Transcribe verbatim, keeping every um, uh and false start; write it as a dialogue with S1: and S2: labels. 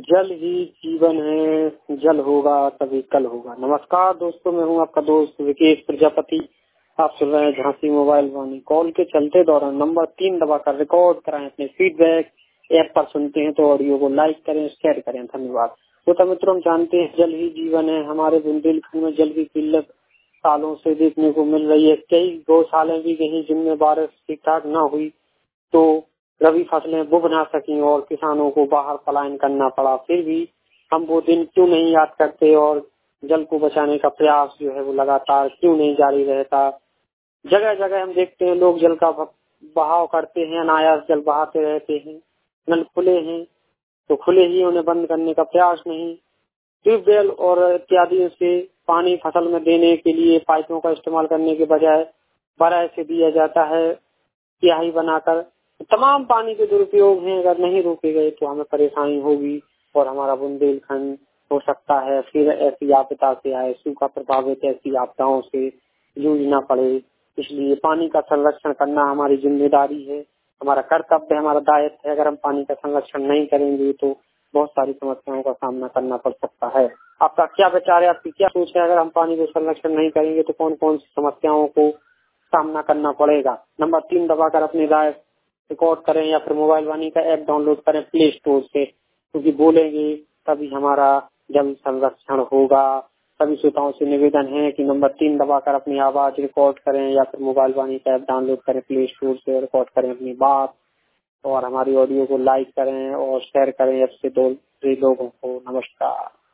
S1: जल ही जीवन है, जल होगा तभी कल होगा। नमस्कार दोस्तों, मैं हूं आपका दोस्त विकेश प्रजापति। आप सुन रहे हैं झांसी मोबाइल वाणी। कॉल के चलते दौरान नंबर तीन दबाकर रिकॉर्ड कराएं अपने फीडबैक। ऐप पर सुनते हैं तो ऑडियो को लाइक करें, शेयर करें। धन्यवाद। तो मित्रों, हम जानते हैं जल ही जीवन है। हमारे बुंदेलखंड में जल की किल्लत सालों से देखने को मिल रही है। कई गौशालें भी गई जिनमें बारिश ठीक ठाक न हुई तो रबी फसलें बुग ना सकी और किसानों को बाहर पलायन करना पड़ा। फिर भी हम वो दिन क्यों नहीं याद करते और जल को बचाने का प्रयास जो है वो लगातार क्यों नहीं जारी रहता। जगह जगह हम देखते हैं लोग जल का बहाव करते हैं, अनायास जल बहाते रहते हैं। नल खुले हैं तो खुले ही उन्हें बंद करने का प्रयास नहीं। ट्यूबवेल और इत्यादि से पानी फसल में देने के लिए पाइपों का इस्तेमाल करने के बजाय बराह से दिया जाता है, स्याही बनाकर। तमाम पानी के दुरुपयोग हैं। अगर नहीं रोके गए तो हमें परेशानी होगी और हमारा बुंदेलखंड हो सकता है फिर ऐसी आपदा से आए, सूखा प्रभावित ऐसी आपदाओं से जूझना पड़े। इसलिए पानी का संरक्षण करना हमारी जिम्मेदारी है, हमारा कर्तव्य है, हमारा दायित्व है। अगर हम पानी का संरक्षण नहीं करेंगे तो बहुत सारी समस्याओं का सामना करना पड़ सकता है। आपका क्या विचार है, आपकी क्या सोच है? अगर हम पानी को संरक्षण नहीं करेंगे तो कौन कौन सी समस्याओं को सामना करना पड़ेगा? नंबर तीन दबाकर अपनी राय रिकॉर्ड करें या फिर मोबाइल वाणी का ऐप डाउनलोड करें प्ले स्टोर से, क्योंकि बोलेंगे तभी हमारा जल संरक्षण होगा। सभी श्रोताओं से निवेदन है कि नंबर तीन दबाकर अपनी आवाज रिकॉर्ड करें या फिर मोबाइल वाणी का ऐप डाउनलोड करें प्ले स्टोर से, रिकॉर्ड करें अपनी बात और हमारी ऑडियो को लाइक करें और शेयर करें ऐप से दो लोगों को। नमस्कार।